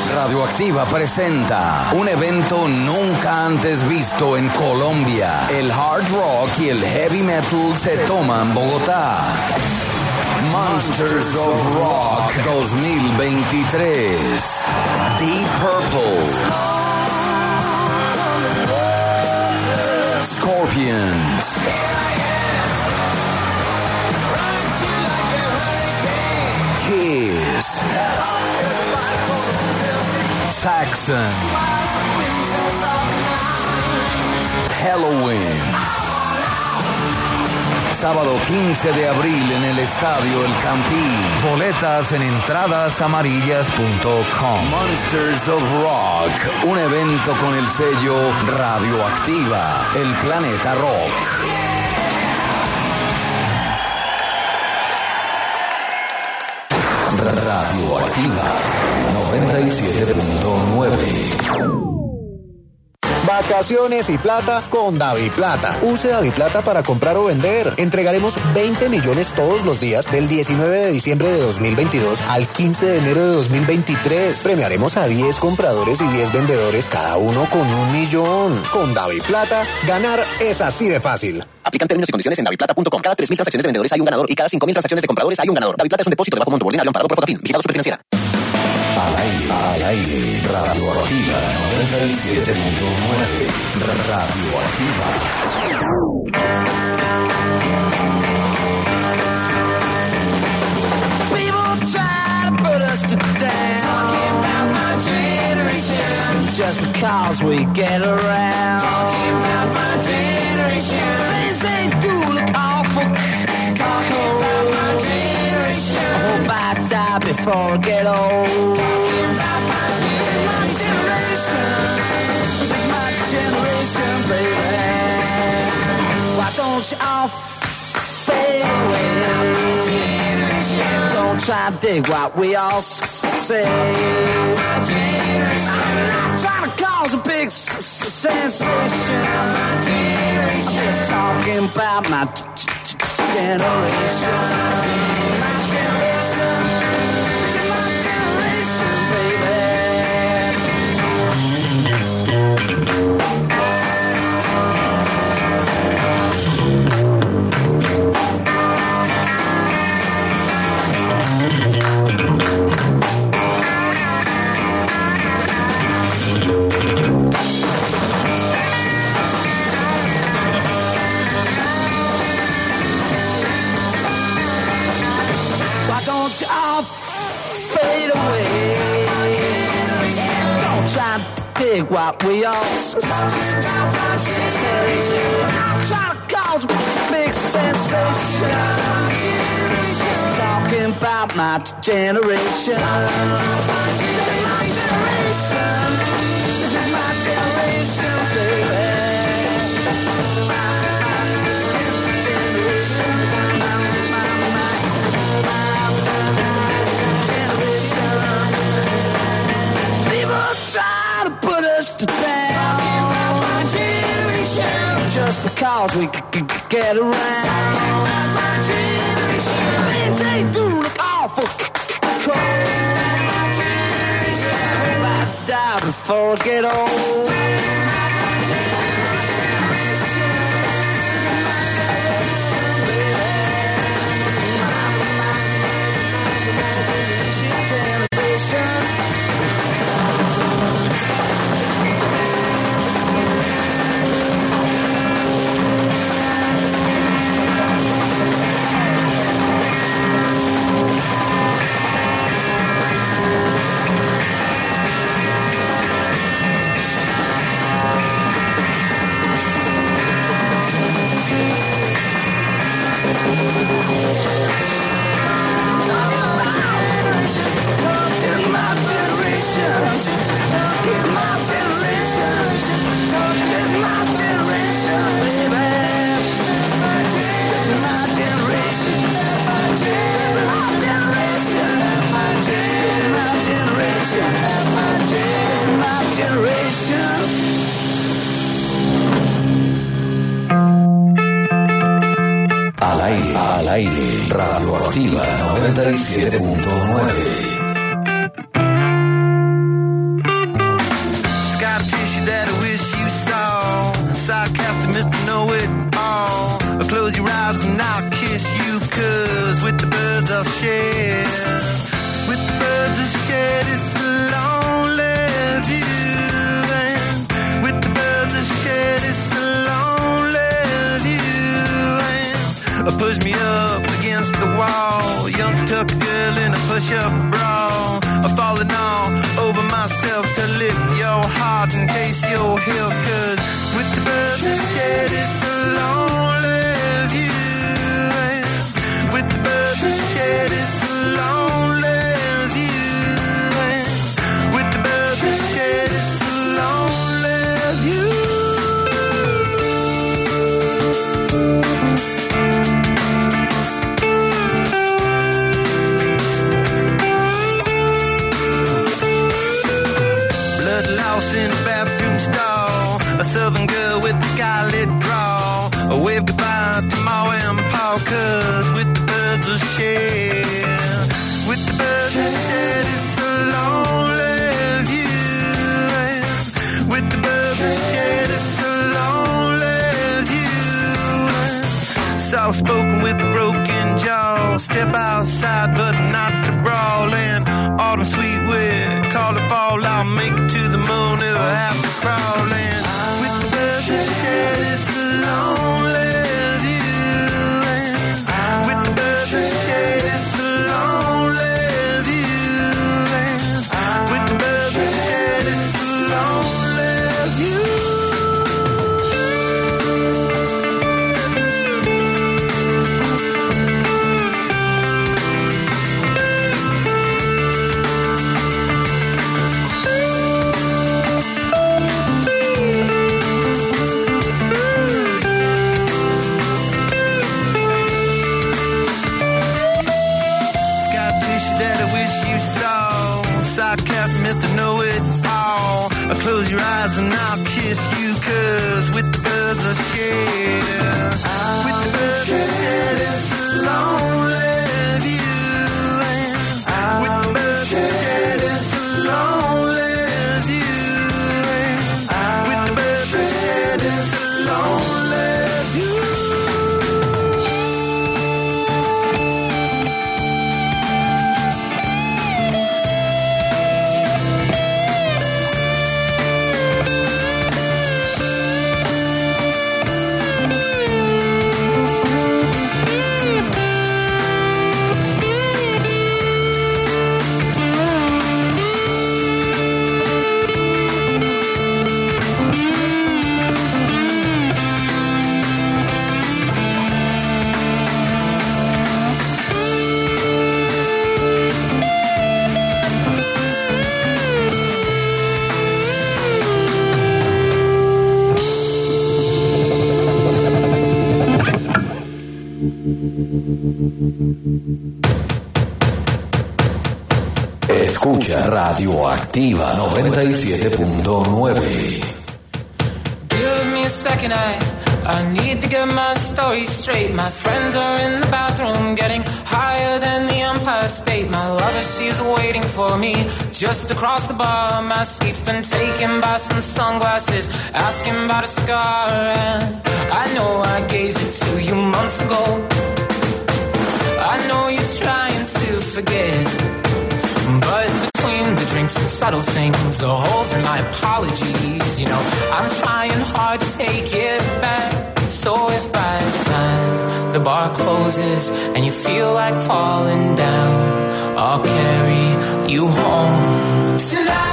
Radioactiva presenta un evento nunca antes visto en Colombia. El hard rock y el heavy metal se toman Bogotá. Monsters of Rock 2023. Deep Purple, Scorpions, Kiss, Saxon, Halloween. Sábado 15 de abril en el Estadio El Campín. Boletas en entradasamarillas.com. Monsters of Rock, un evento con el sello Radioactiva, el planeta rock. Radioactiva 97.9. Vacaciones y plata con DaviPlata. Use DaviPlata para comprar o vender. Entregaremos 20 millones todos los días del 19 de diciembre de 2022 al 15 de enero de 2023. Premiaremos a 10 compradores y 10 vendedores, cada uno con 1 millón. Con DaviPlata, ganar es así de fácil. Aplican términos y condiciones en daviplata.com. Cada 3.000 transacciones de vendedores hay un ganador y cada 5.000 transacciones de compradores hay un ganador. DaviPlata es un depósito de bajo monto ordinario amparado por Fotafin. Vigilado Superfinanciera. Al aire, Radioactiva 97.9. Radioactiva. People try to put us to down, talking about my generation, just because we get around, talking about my generation, things they do look awful, talking about my generation, I hope I die before I get old, talking about my generation, this is my generation, baby, why don't you all fade away? Don't try to dig what we all say. I'm not trying to cause a big sensation. I'm just talking about my generation. My generation, baby. Don't you all fade away? Don't try to dig what we all say. I'm trying to cause a big sensation. Just talking about my generation. My generation. This is my generation, baby. Try to put us to down, talking about my generation, just because we could get around, talking about my generation, things they do look awful cold, my generation, I hope I die before I get old, my generation, Al aire, Radioactiva 97.9. falling all over myself to lift your heart in case you're here. Cause with the birds that shed, it's a lonely view. And with the birds that shed, it's a lonely view. And with the birds that shed, it's a lonely view. Lost in a bathroom stall, a southern girl with a scarlet drawl. A wave goodbye to Ma and Pa, cause with the birds will share. With the birds will share, it's a lonely view. And with the birds will share, it's a lonely view. And soft spoken with a broken jaw, step outside but not to brawl. And autumn sweet wind, call it fall, I'll make it to the moon if I have to crawl. And with the birds that shed, it's a lonely view. And with the birds that shed, it's a lonely view. And with the birds that shed, it's a lonely view. Mr. Know-It-All, close your eyes and I'll kiss you, cause with the birds I share, with the birds I share, it's a lonely view. And with the birds I share, it's a lonely view. And with the birds I share, it's a lonely view. Escucha Radioactiva 97.9. Give me a second, I need to get my story straight. My friends are in the bathroom getting higher than the Empire State. My lover, she's waiting for me just across the bar. My seat's been taken by some sunglasses, asking about a scar. And I know I gave it to you months ago. I know you're trying to forget, but between the drinks and subtle things, the holes in my apologies, you know, I'm trying hard to take it back. So if by the time the bar closes and you feel like falling down, I'll carry you home tonight.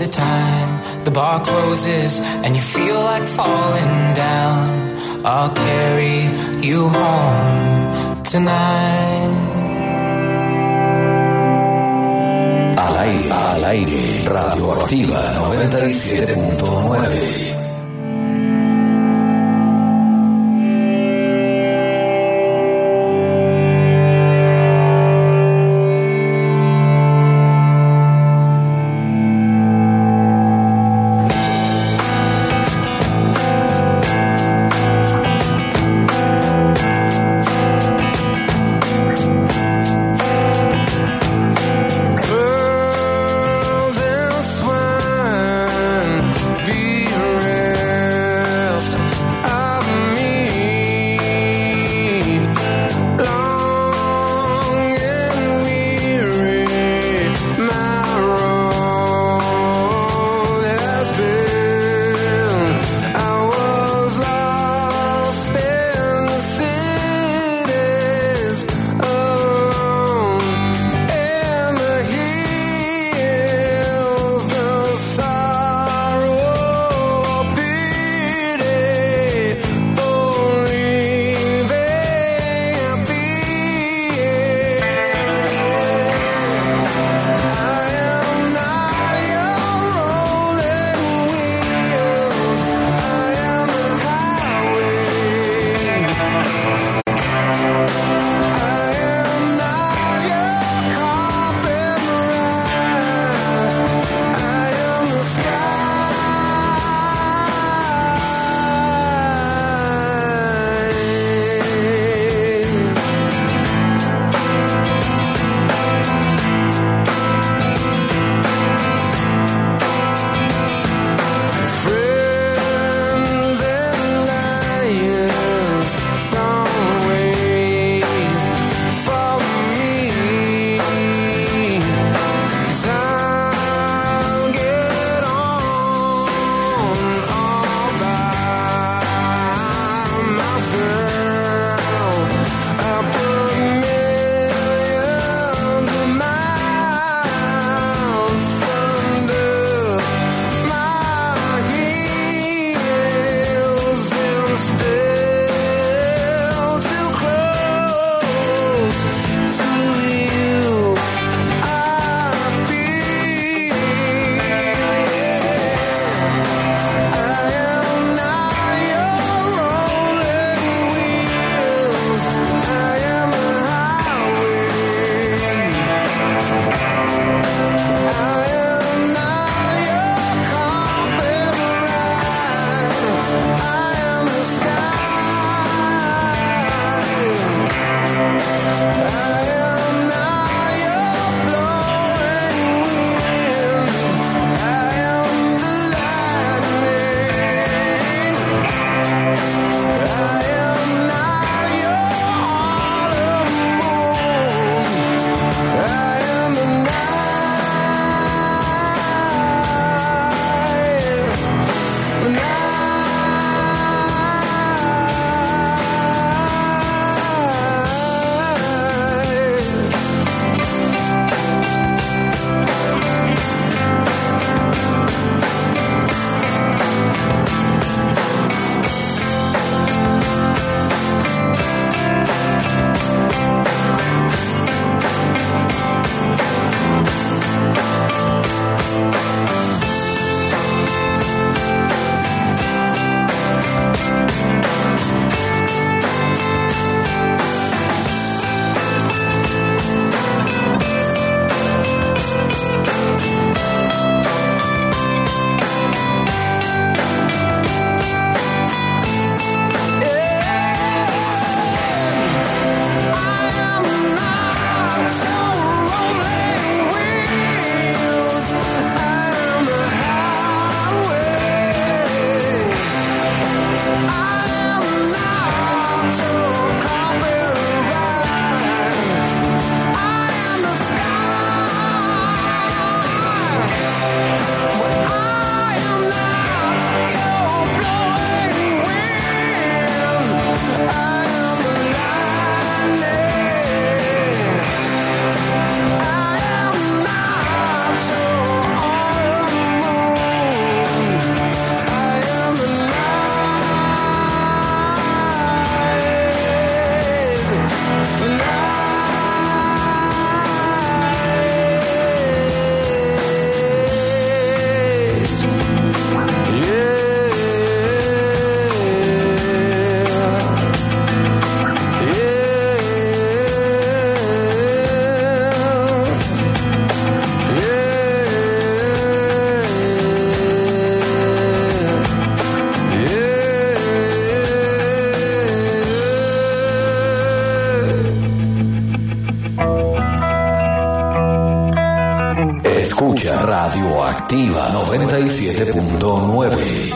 the time the bar closes and you feel like falling down, I'll carry you home tonight. Al aire, Radioactiva 97.9. Pearls and swine, be ready. Radioactiva 97.9.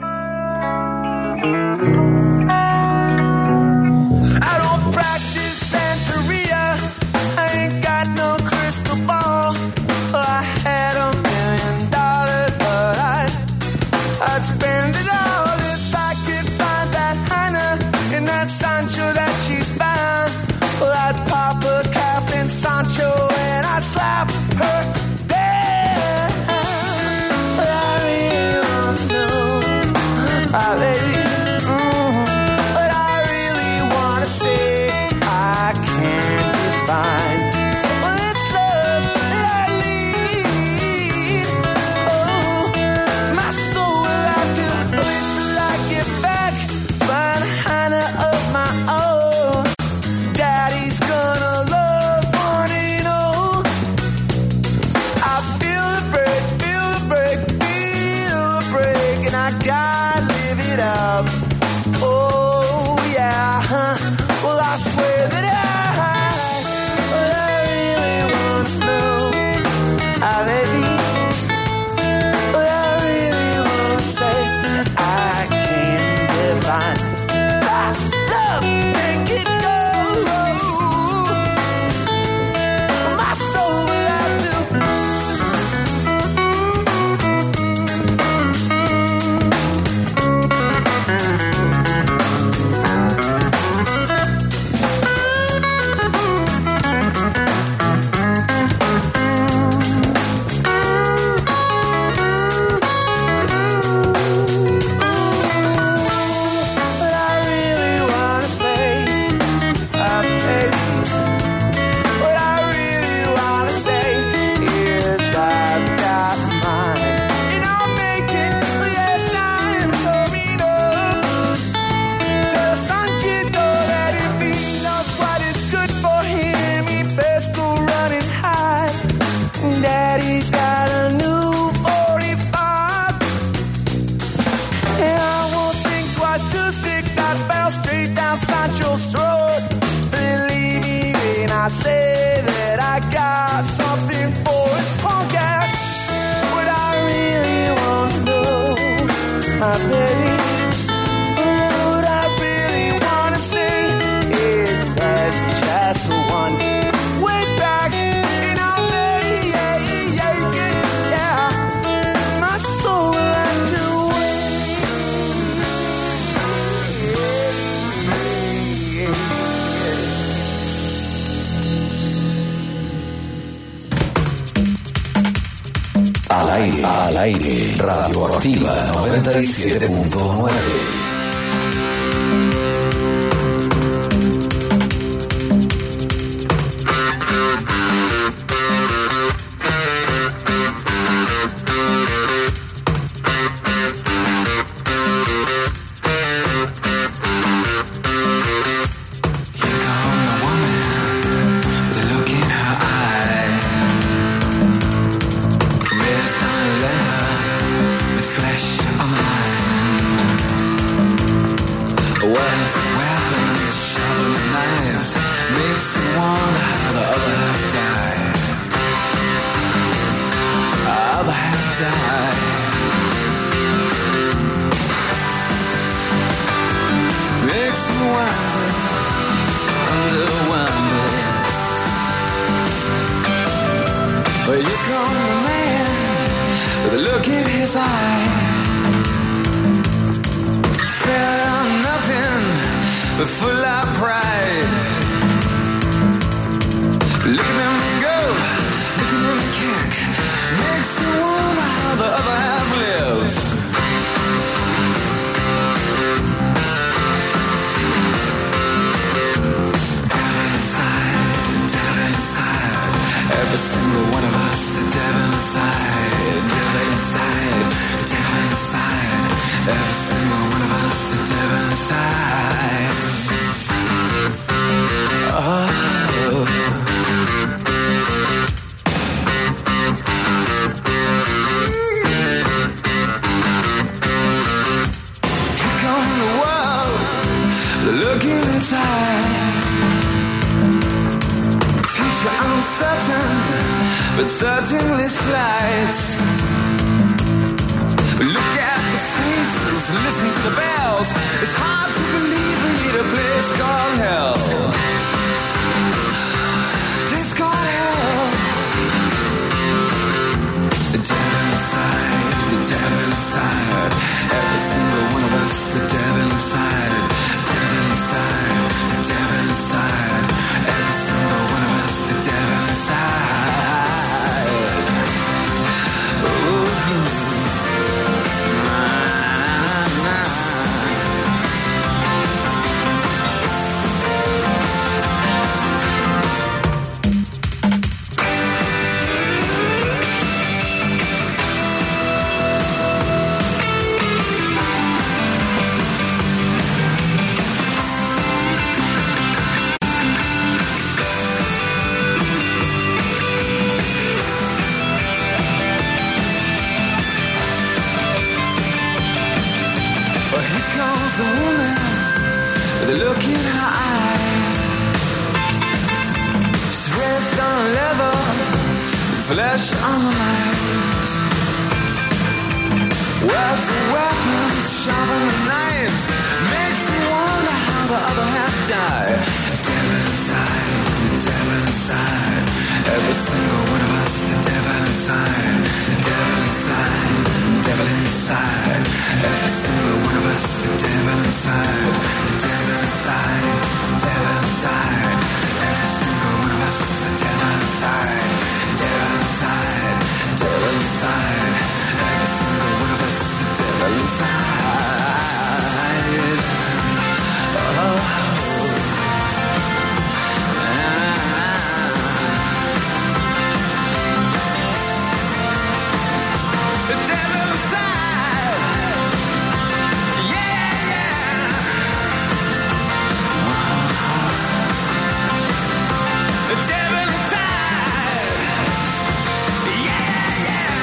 Al aire, Radioactiva 97.9. but certainly slight. Look at the faces, listen to the bells. It's hard to believe we need a place called hell. Place called hell. The devil inside, the devil inside. Every single one of us, the devil inside. Devil inside, the devil inside. Every single one of us, the devil inside. Ooh. A woman with a look in her eye. She's dressed on leather, flesh on the mind. Words and weapons, sharper than knives. Makes you wonder how the other half died. The devil inside, the devil inside. Every single one of us, the devil inside. The devil inside, the devil inside. Every single one of us, the devil inside. The devil inside, the devil inside. Every single one of us, the devil inside. The devil inside, the devil inside. Every single one of us, the devil inside. Oh. The devil inside. Yeah, yeah. The devil inside. Yeah, yeah.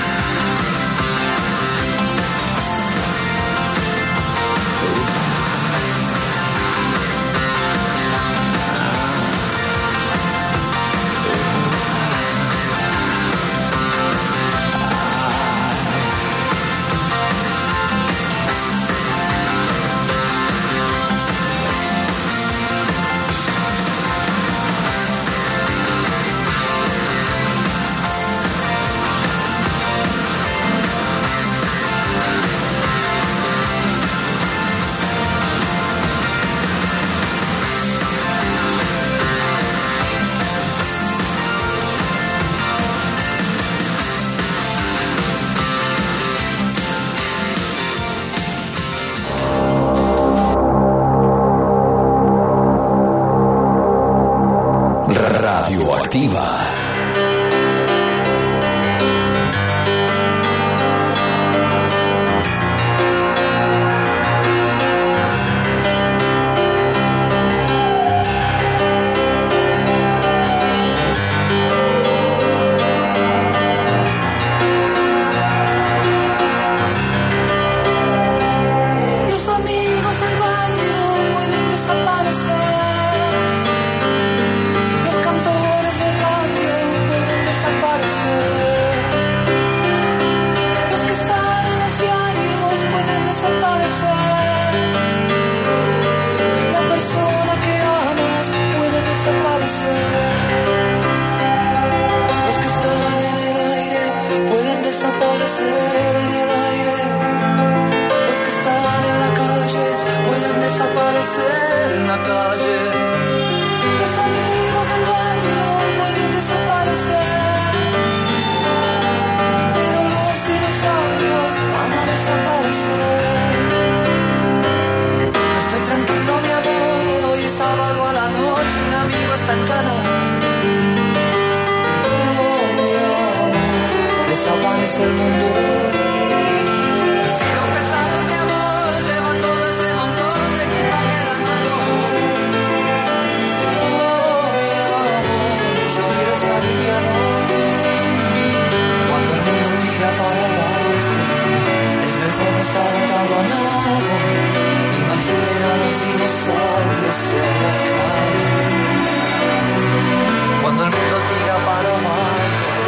Radioactiva. Los amigos del barrio pueden desaparecer. Los cantores de radio pueden desaparecer. Los que están en los diarios pueden desaparecer. La persona que amas puede desaparecer. Los que están en el aire pueden desaparecer en el aire. Los que están en la calle pueden desaparecer en la calle. Los amigos del barrio pueden desaparecer, pero los dinosaurios van a desaparecer. Estoy tranquilo, mi amor, hoy es sábado a la noche, un amigo está en cana. Oh, mi amor, desaparece el mundo. Si los pesados, mi amor, llevan todo este montón de equipaje en la mano. Oh, mi amor, yo quiero estar liviano. Cuando el mundo tira para abajo, es mejor no estar atado a nada. Imaginen a los dinosaurios en la cama. Cuando el mundo tira para abajo,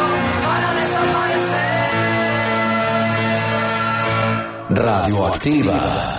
para desaparecer. Radioactiva.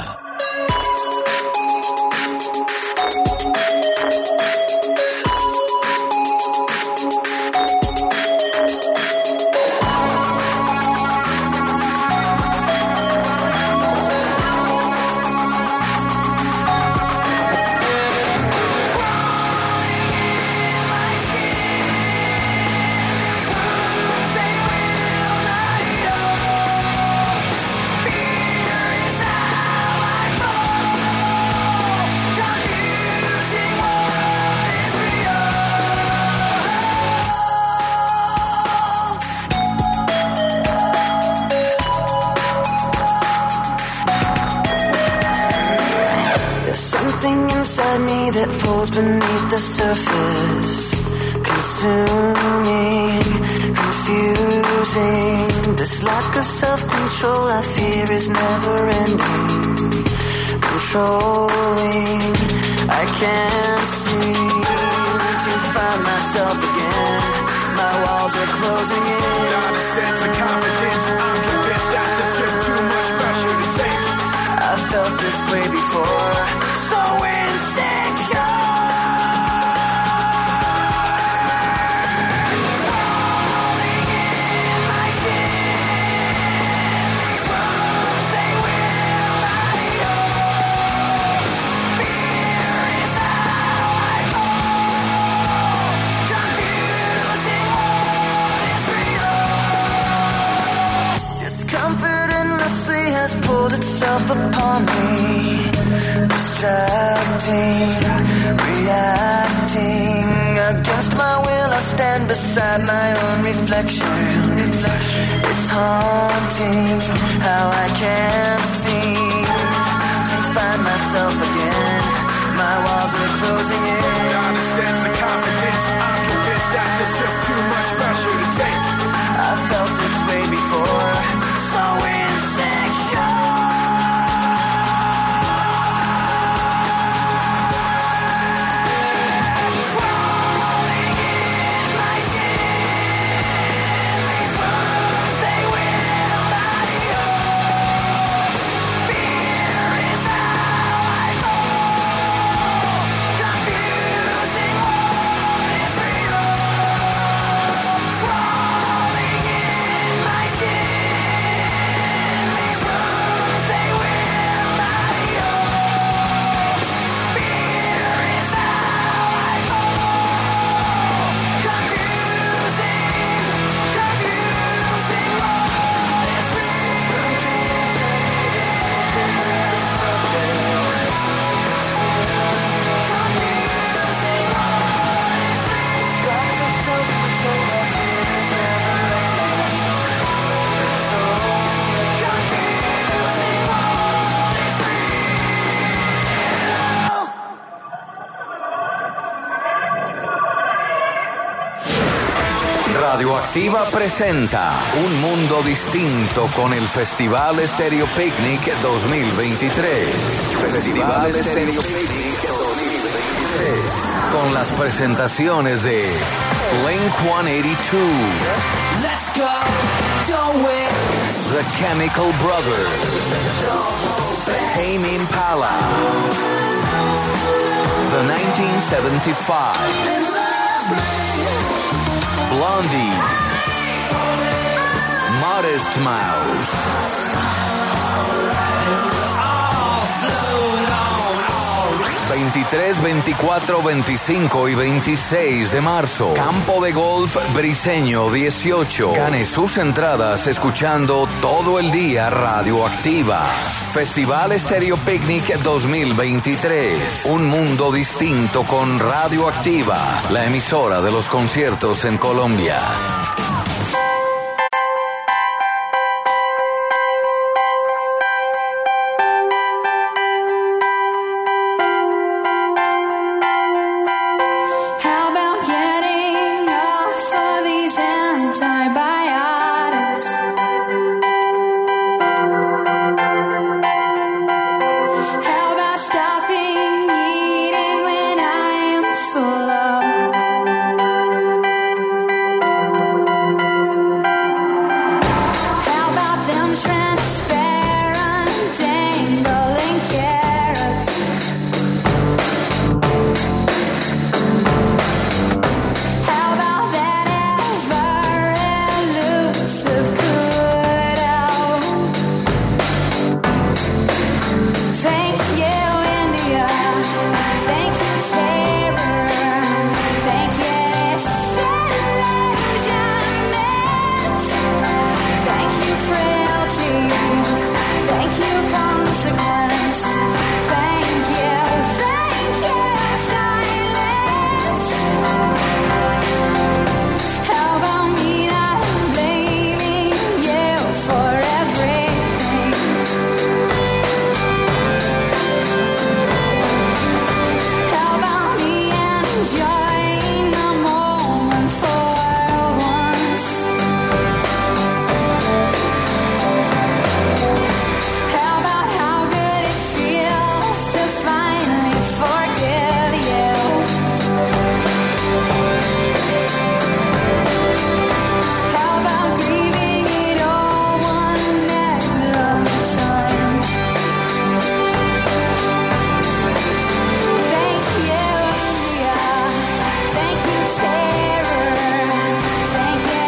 That pulls beneath the surface, consuming, confusing. This lack of self-control I fear is never ending. Controlling, I can't seem to find myself again. My walls are closing in. Without a sense of confidence, I'm convinced that there's just too much pressure to take. I felt this way before, so insane. Pulled itself upon me, distracting, reacting. Against my will I stand beside my own reflection. It's haunting how I can't seem to find myself again. My walls are closing in. Without a sense of confidence, I'm convinced that there's just too much pressure to take. I felt this way before, so insecure. Radioactiva presenta Un Mundo Distinto con el Festival Stereo Picnic 2023. Festival Stereo Picnic 2023. Con las presentaciones de Blink-182, Let's go, don't wait. The Chemical Brothers, Tame Impala, The 1975, Blondie, Modest Mouse, 23, 24, 25 y 26 de marzo. Campo de Golf Briseño 18. Gane sus entradas escuchando todo el día Radioactiva. Festival Stereo Picnic 2023. Un mundo distinto con Radioactiva, la emisora de los conciertos en Colombia. consequence. Thank you, silence. How about me not blaming you for everything? How about me enjoying the moment for once? How about how good it feels to finally forgive you? How about grieving it all one night at a time? Thank you, India. Thank you, terror. Thank you,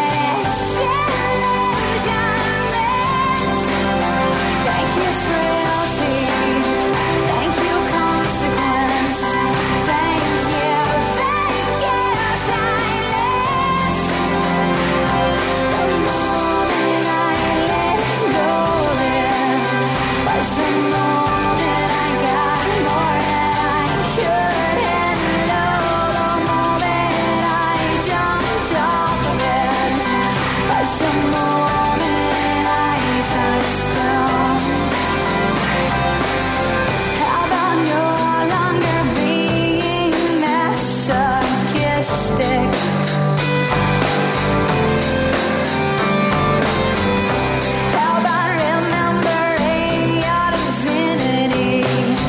disillusionment. Thank you, frailty. Thank you, consequence. Thank you, silence. The moment I let go there was the moment I got more than I could handle. The moment I jumped off of it was the moment I touched down. How about no longer being masochistic? How about remembering your divinity?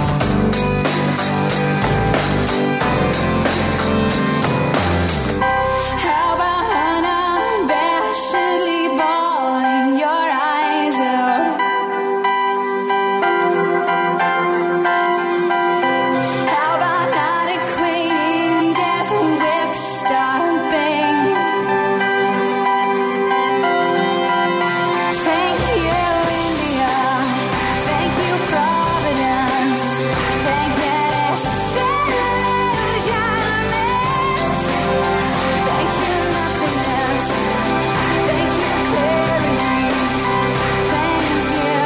How about unabashedly bawling your eyes out? How about not equating death with stopping? Thank you, India. Thank you, Providence. Thank you, disillusionment. Thank you, nothingness. Thank you, clarity. Thank you,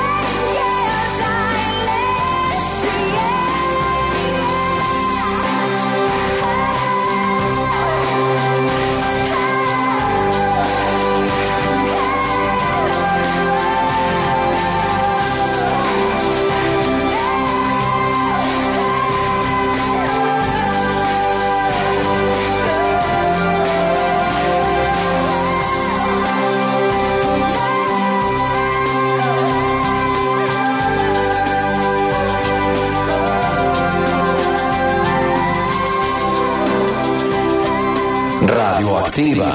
Radioactiva.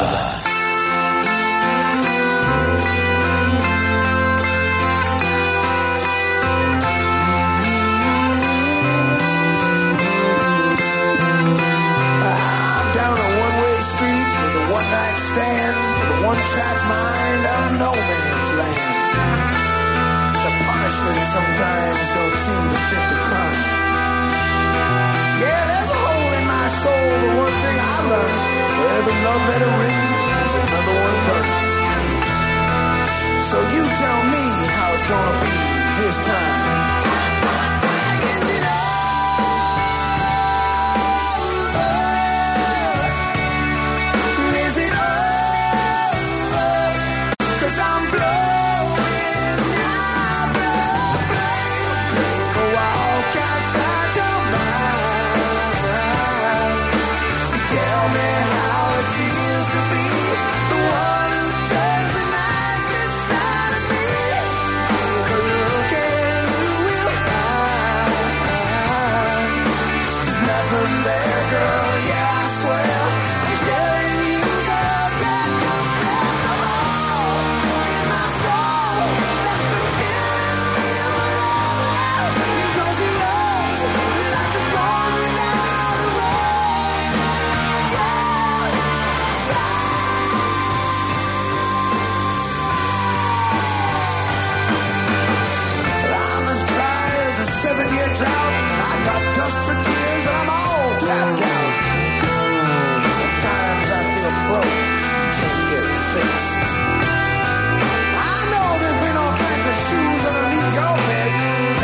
I'm down a one-way street with a one-night stand, with a one-track mind of no man's land. The punishment sometimes don't seem to fit the crime. Yeah, there's a hole in my soul, but one thing I learned, for every love letter written, there's another one burned. So you tell me how it's gonna be this time. Is it Is it over? 'Cause I'm blowing out the flame. Take a walk outside your mind. Tell me how it feels to be the one who turns the knife inside of me. Take a look and you will find there's nothing there, girl. Yeah, I swear. I'm telling you, girl, yeah, 'cause there's a hole in my soul that's been killing me forever. 'Cause your love's like the storm without a rose. Yeah, yeah. I'm as dry as a 7-year drought. I got dust for tears and I'm all tapped out. Sometimes I feel broke, can't get fixed. I know there's been all kinds of shoes underneath your bed,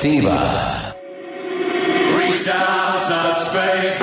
Radioactiva. Reach out, touch space.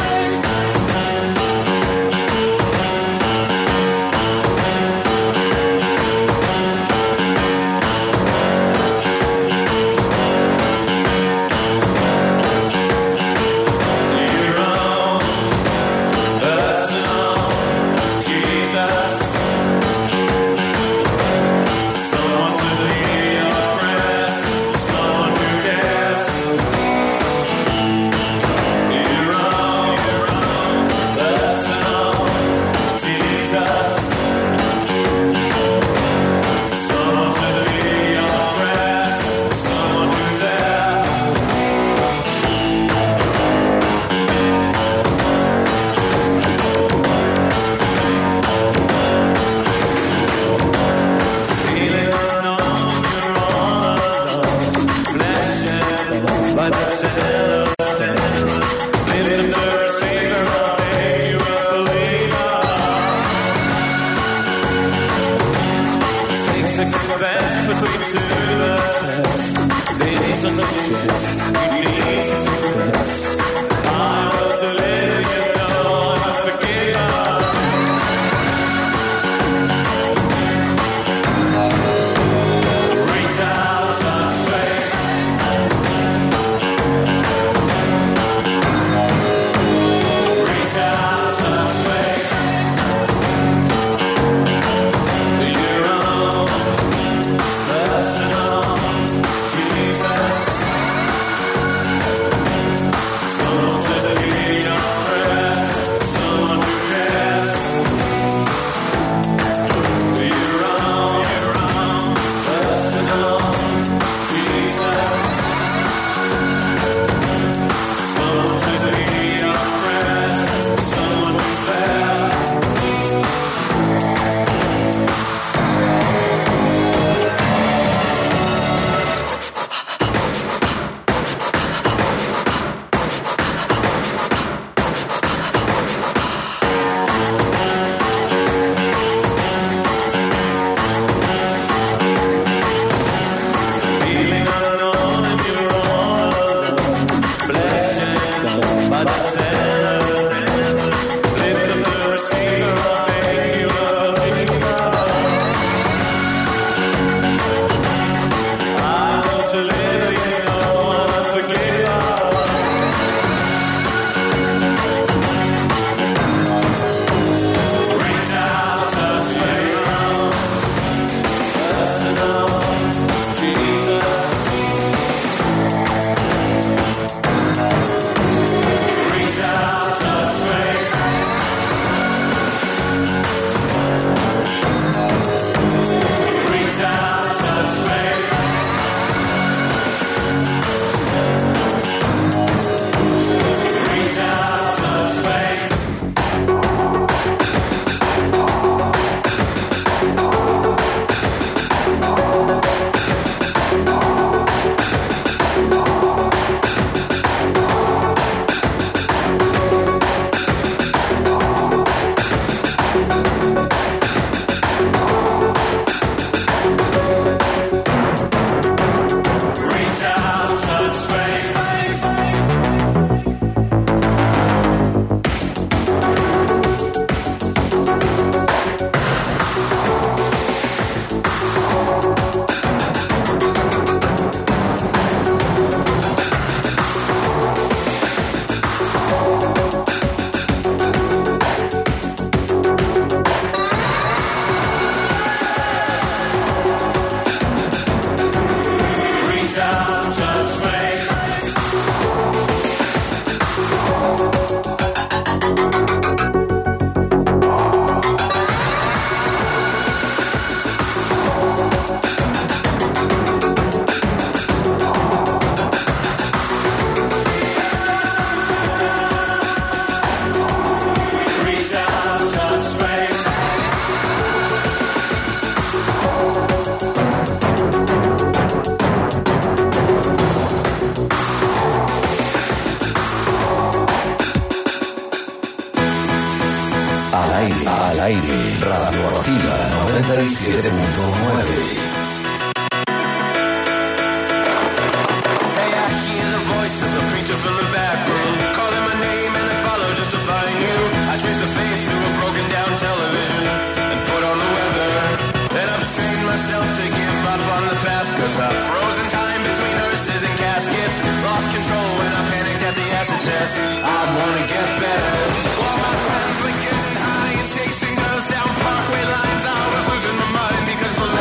Al aire, Radioactiva 97.9. picture from the back room, calling my name and I follow just to find you. I trace the face to a broken down television and put on the weather. And I've trained myself to give up on the past, cause I've frozen time between hearses and caskets. Lost control when I panicked at the acid test. I wanna get better. While my friends were getting high and chasing girls down Parkway lines, I was losing my mind because the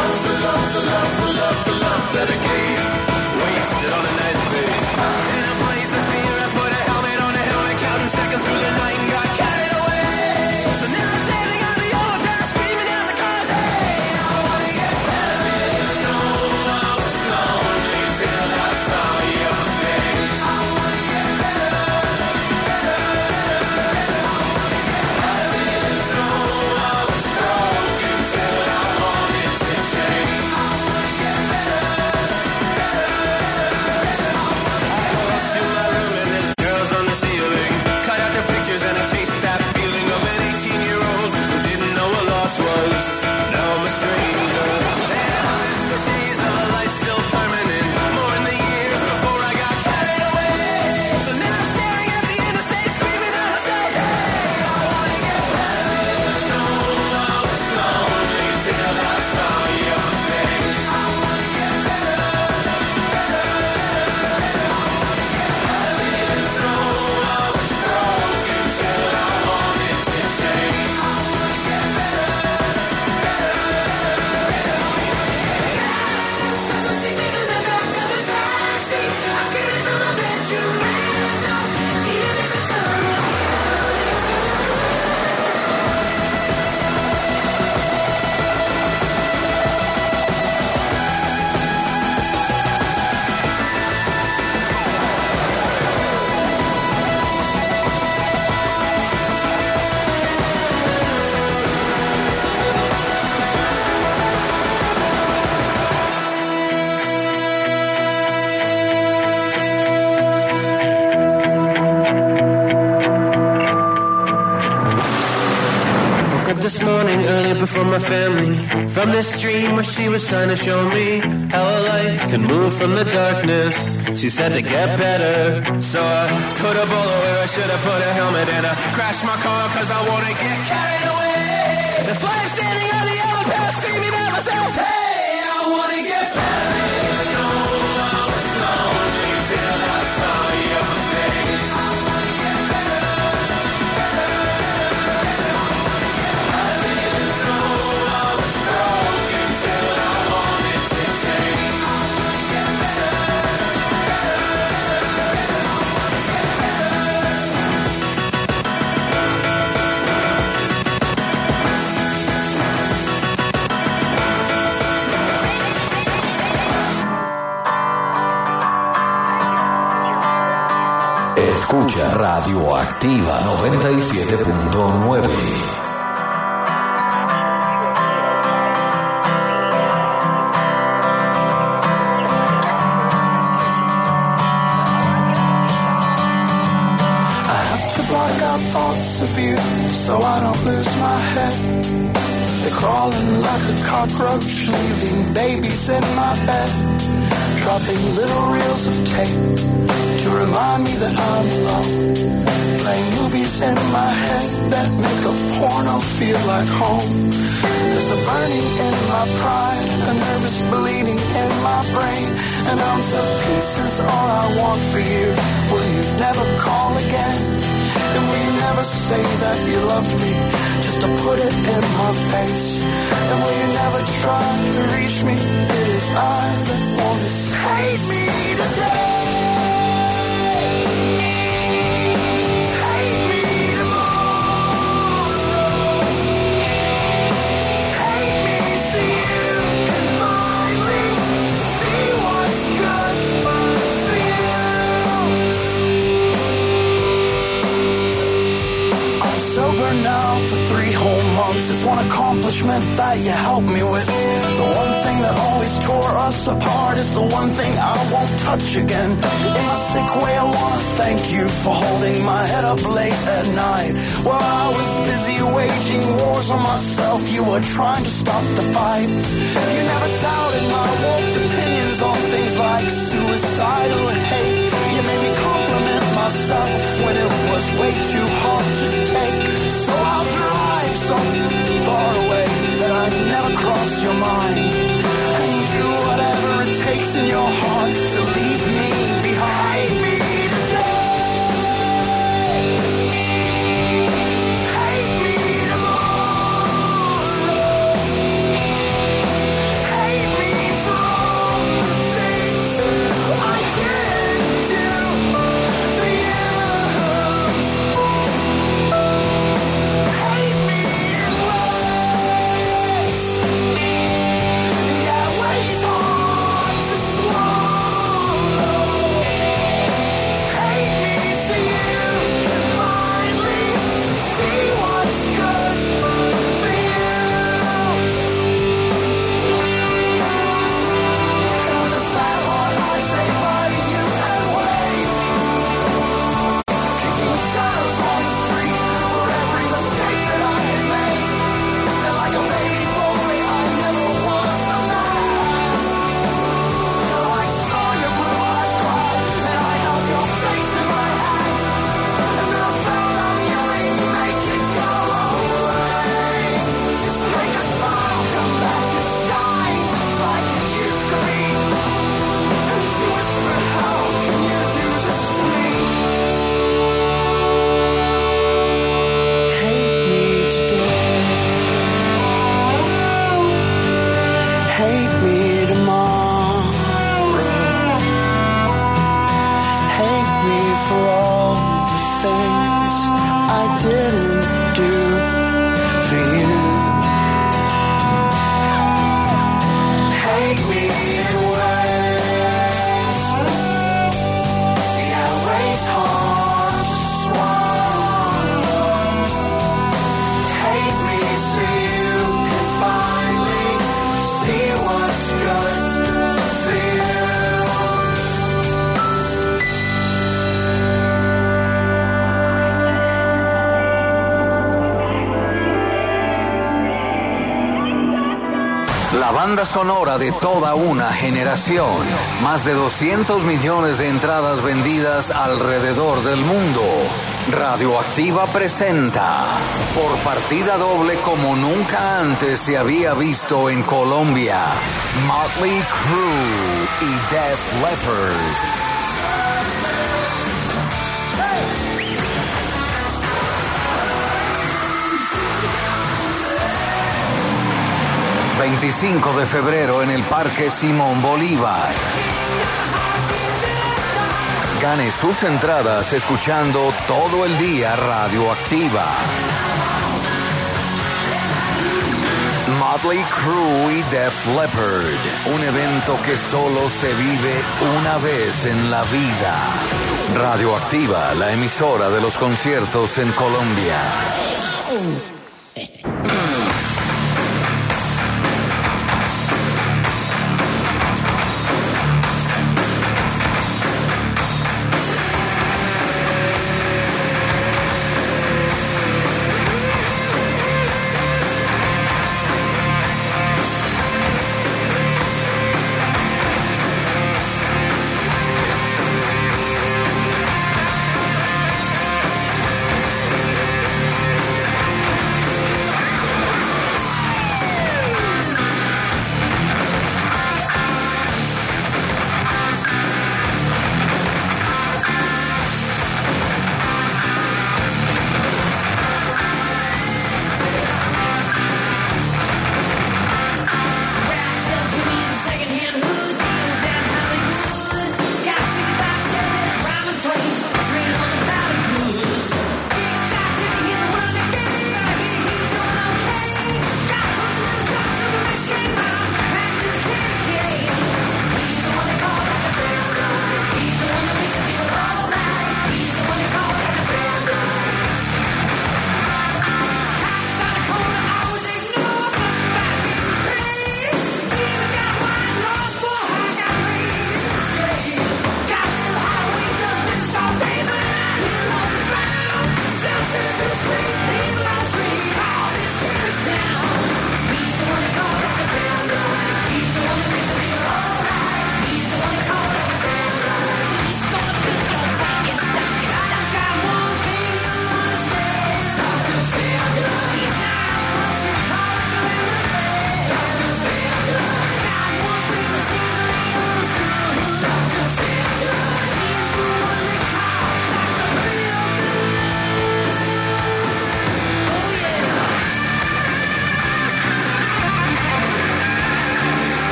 love that I gave wasted on a nice face. In a blaze of fear, I put a helmet on a helmet, counting seconds through the night and got carried away. So now I'm standing on the overpass, screaming down the cars. Hey, I wanna get better. I didn't know I was lonely till I saw your face. I wanna get better, better, better. I didn't know I was broken till I wanted to change. I wanna get better, better, better. I go up to my room and there's girls on the ceiling. Cut out the pictures and I chased that feeling of an 18-year-old who didn't know what loss was. Now I'm a stranger. And I miss the days of a life still permanent. More in the years before I got carried away. So now I'm staring at the interstate, screaming at myself. Hey, I wanna get better. I didn't know I was lonely till I saw your face. I wanna get better, better, better. I didn't know I was broken till I wanted to change. I wanna get better, better, better. I'm sitting in the back of a taxi. I'm screaming from my bedroom window. Even if it's not this morning early before my family, from this dream where she was trying to show me how a life can move from the darkness. She said to get better, so I put a bullet where I should have put a helmet, and I crashed my car cause I wanna get carried away. That's why I'm standing on the overpass screaming at myself. Hey, I wanna get better. I didn't know I was lonely till I saw your face. I wanna get better, better, better. I didn't know I was broken till I wanted to change. I wanna get better, better, better. I wanna get Escucha Radioactiva 97.9. Thoughts of you so I don't lose my head. They're crawling like a cockroach, leaving babies in my bed, dropping little reels of tape to remind me that I'm alone, playing movies in my head that make a porno feel like home. There's a burning in my pride, a nervous bleeding in my brain, an ounce of peace is all I want for you. Will you never call again? And will you never say that you love me, just to put it in my face? And will you never try to reach me? It is I that want to save me today. Hate me tomorrow. Hate me so you can finally see what's good for you. Sober now for 3 whole months. It's one accomplishment that you helped me with. The one thing that always tore us apart is the one thing I won't touch again. In a sick way I wanna thank you for holding my head up late at night. While I was busy waging wars on myself, you were trying to stop the fight. You never doubted my warped opinions on things like suicidal hate. You made me compliment way too hard to take. So I'll drive so far away that I never cross your mind, and do whatever it takes in your heart to leave me behind. Hate me today, hate me tomorrow, hate me for all the things I didn't do for you. Hate me in ways, yeah, ways hard to swallow. Hate me so you can finally see what's good for you. And with a sad heart I say bye to you and wait, kicking shadows on the street for every mistake that I had made. And like a baby boy I never was a man. I saw your blue eyes cry, and I held your face in my hand, and then I found out you ain't make it go away. Just make a smile come back and shine just like it used to be. And she whispered, how can you do this to me? Hate me today, hate me tomorrow, hate me for all the things I didn't do for you. Hate me in ways, yeah, ways hard to swallow. Hate me so you can finally see what's good for you. 'La banda sonora de toda una generación. Más de 200 millones de entradas vendidas alrededor del mundo. Radioactiva presenta, por partida doble como nunca antes se había visto en Colombia, Motley Crue y Def Leppard. 25 de febrero en el Parque Simón Bolívar. Gane sus entradas escuchando todo el día Radioactiva. Motley Crue y Def Leppard, un evento que solo se vive una vez en la vida. Radioactiva, la emisora de los conciertos en Colombia.